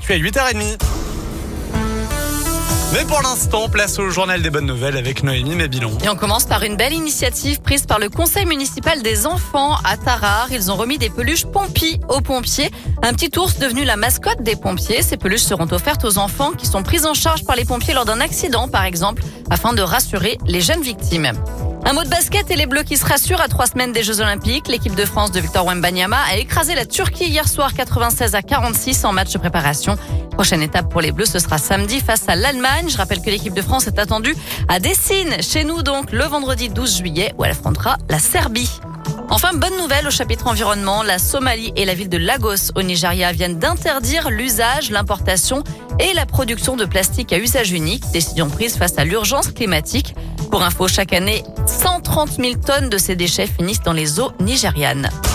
l'actu à 8h30. Mais pour l'instant, place au journal des bonnes nouvelles avec Noémie Mabilon. Et on commence par une belle initiative prise par le conseil municipal des enfants à Tarare. Ils ont remis des peluches Pompi aux pompiers. Un petit ours devenu la mascotte des pompiers. Ces peluches seront offertes aux enfants qui sont pris en charge par les pompiers lors d'un accident, par exemple, afin de rassurer les jeunes victimes. Un mot de basket et les Bleus qui se rassurent à 3 semaines des Jeux Olympiques. L'équipe de France de Victor Wembanyama a écrasé la Turquie hier soir 96-46 en match de préparation. Prochaine étape pour les Bleus, ce sera samedi face à l'Allemagne. Je rappelle que l'équipe de France est attendue à Dessine, chez nous donc, le vendredi 12 juillet où elle affrontera la Serbie. Enfin, bonne nouvelle au chapitre environnement. La Somalie et la ville de Lagos au Nigeria viennent d'interdire l'usage, l'importation et la production de plastique à usage unique. Décision prise face à l'urgence climatique. Pour info, chaque année, 130 000 tonnes de ces déchets finissent dans les eaux nigérianes.